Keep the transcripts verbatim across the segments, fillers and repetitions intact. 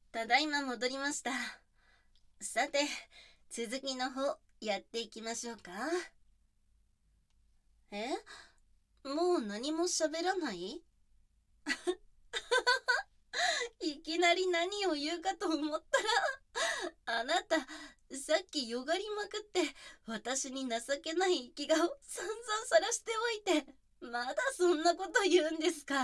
ただいま戻りました。さて、続きの方やっていきましょうか。えもう何も喋らない？いきなり何を言うかと思ったら、あなた、さっきよがりまくって私に情けない生き顔散々さらしておいて、まだそんなこと言うんですか？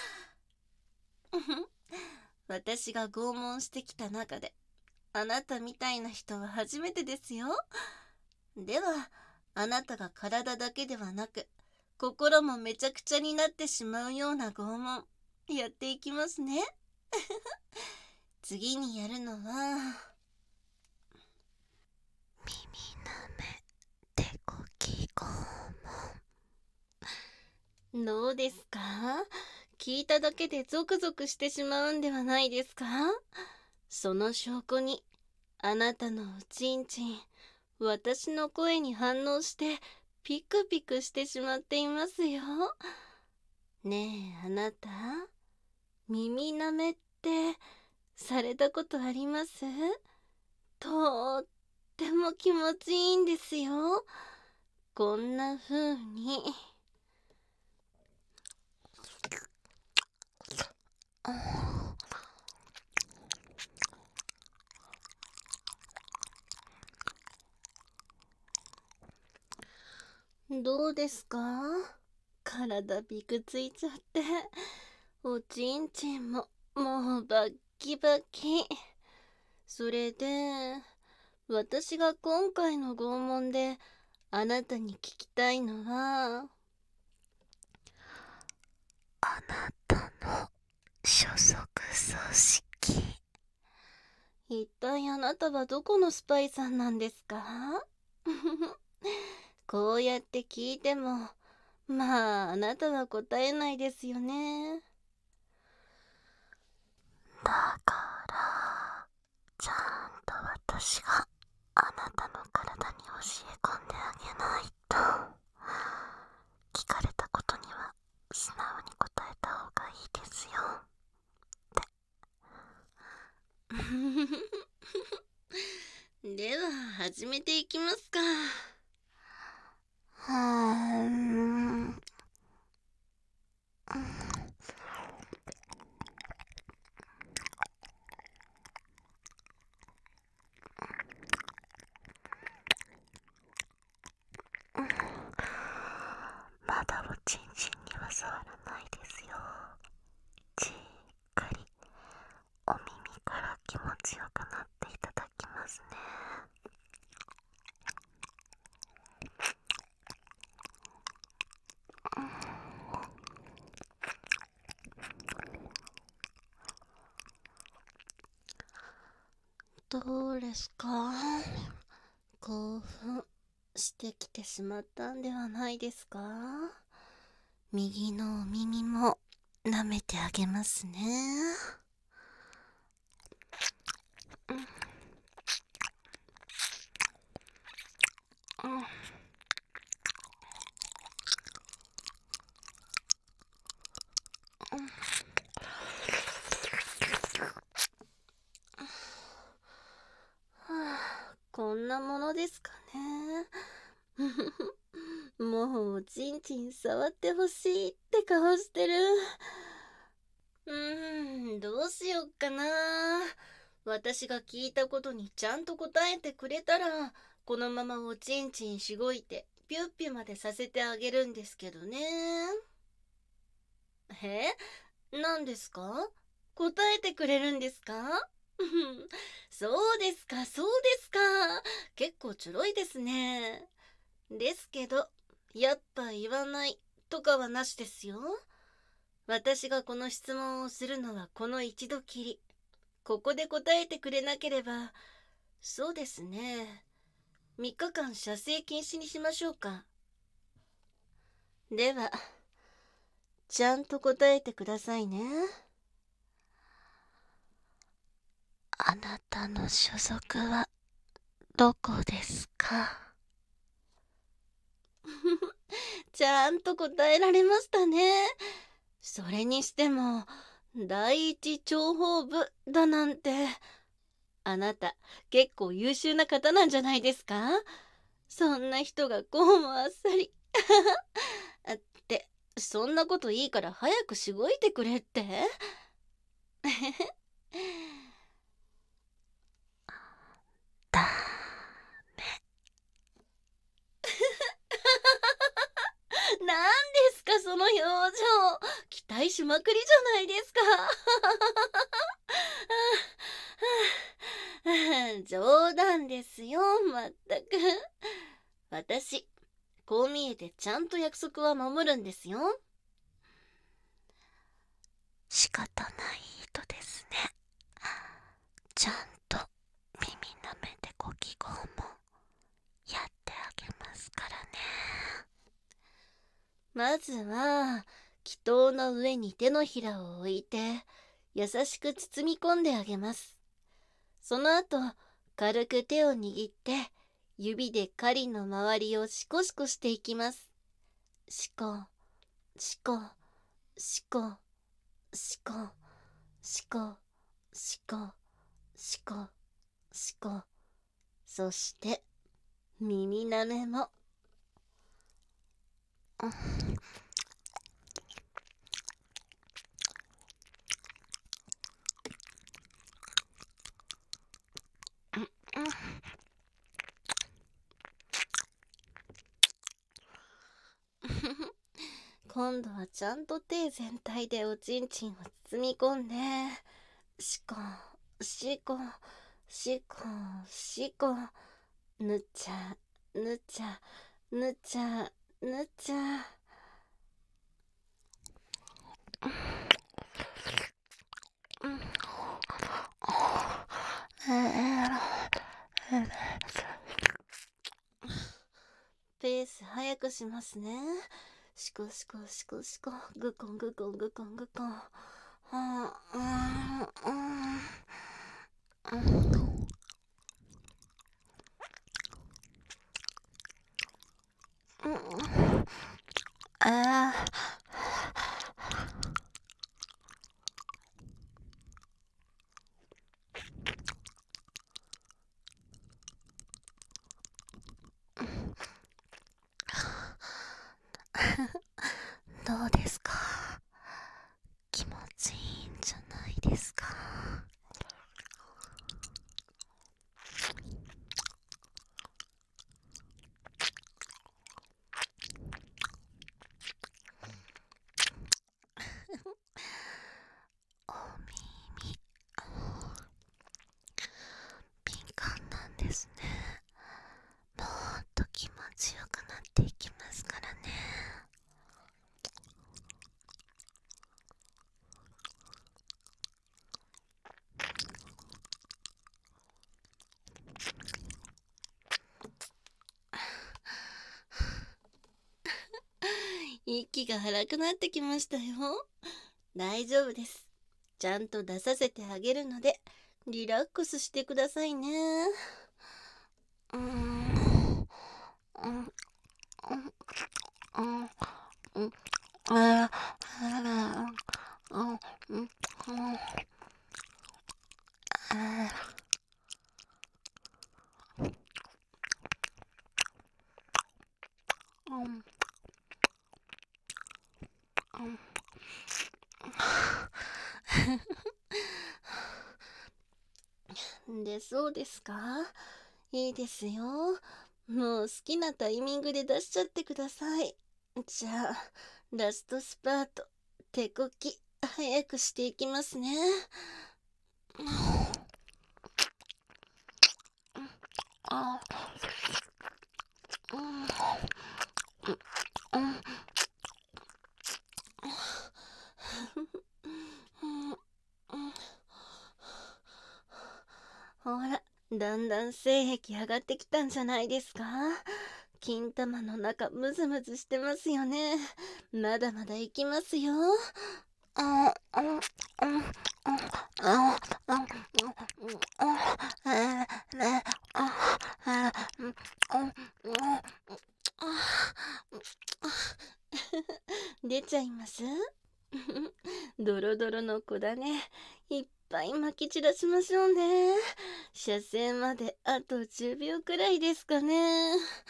私が拷問してきた中であなたみたいな人は初めてですよ。では、あなたが体だけではなく心もめちゃくちゃになってしまうような拷問やっていきますね。次にやるのは耳なめ手こき拷問。 どうですか？聞いただけでゾクゾクしてしまうんではないですか？その証拠にあなたのおちんちん私の声に反応してピクピクしてしまっていますよ。ねえあなた、耳なめってされたことあります？とっても気持ちいいんですよ。こんな風に。どうですか？体びくついちゃって、おちんちんももうバッキバキ。それで、私が今回の拷問であなたに聞きたいのは、 あなたの所属組織。 一体あなたはどこのスパイさんなんですか？こうやって聞いても、まああなたは答えないですよね。 だからちゃんと私があなたの体に教え込んであげないと。聞かれたことには素直に答えた方がいいですよ。 では始めていきますか。 はーん。まだおちんちんには触らないですよ。じっくりお耳から気持ちよくなっていただきますね。 どうですか？興奮してきてしまったんではないですか？右のお耳も舐めてあげますね。はあ、こんなものですかね。もうおちんちん触ってほしいって顔してる。うーん、どうしよっかな。私が聞いたことにちゃんと答えてくれたら、このままおちんちんしごいてピュッピュまでさせてあげるんですけどね。え、何ですか？答えてくれるんですか？そうですか、そうですか。結構ちょろいですね。ですけど、やっぱ言わないとかはなしですよ。私がこの質問をするのはこの一度きり。ここで答えてくれなければ、そうですね。みっかかん射精禁止にしましょうか。では、ちゃんと答えてくださいね。 あなたの所属はどこですか？ ちゃんと答えられましたね。それにしても、 第一諜報部だなんて。あなた結構優秀な方なんじゃないですか？そんな人がこうもあっさりあって、そんなこといいから早くしごいてくれってだなんですかその表情。期待しまくりじゃないですか冗談ですよ、まったく。私こう見えてちゃんと約束は守るんですよ。 仕方ない人ですね。ちゃんと耳舐めてご記号もやってあげますからね。 まずは祈祷の上に手のひらを置いて優しく包み込んであげます。その後軽く手を握って指で狩りの周りをシコシコしていきます。シコシコシコシコシコシコシコシコ、そして耳なめも。今度はちゃんと手全体でおちんちんを包み込んで、シコシコシコシコ、ぬちゃぬちゃぬちゃぬちゃ。ペース早くしますね。シコシコシコシコ、グコングコングコングコン。はあ、うんうんうん。ああ、どうですか？気持ちいいんじゃないですか？お耳敏感なんですね。もっと気持ちよくなっていきますからね。 息が荒くなってきましたよ。大丈夫です。ちゃんと出させてあげるのでリラックスしてくださいね。うーんうんうんうんうんああうんうんうんあうんうんで、そうですか？いいですよ。もう好きなタイミングで出しちゃってください。じゃあラストスパート、手こき早くしていきますね。あうんうんほら、だんだん精液上がってきたんじゃないですか？金玉の中ムズムズしてますよね。まだまだいきますよ。ああうんうんああ出ちゃいますドロドロの子だね。いっぱい撒き散らしましょうね。射精まであとじゅうびょうくらいですかね。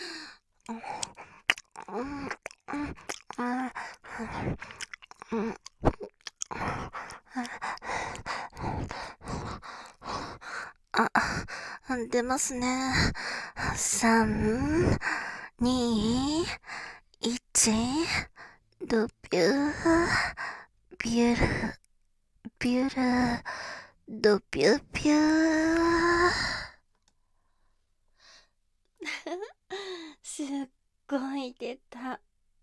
あ、出ますね。さん、に、いち、ドビュー、ビュル、ビュル、ドビュビュー。 すっごい出た。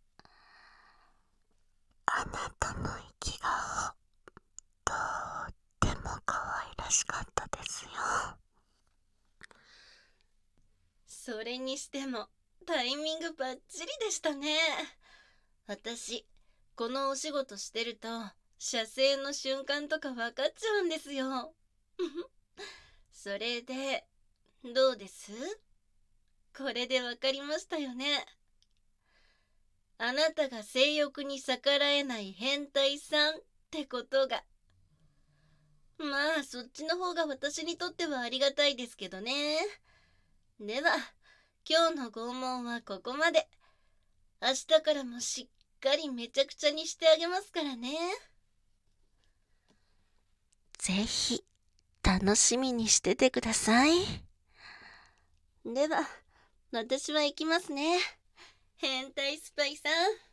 あなたの息がとっても可愛らしかったですよ。 それにしてもタイミングバッチリでしたね。私このお仕事してると射精の瞬間とか分かっちゃうんですよ。それでどうです？これで分かりましたよね。あなたが性欲に逆らえない変態さんってことが。まあそっちの方が私にとってはありがたいですけどね。では今日の拷問はここまで。明日からもしっかりめちゃくちゃにしてあげますからね。 ぜひ楽しみにしててください。 では私は行きますね。変態スパイさん。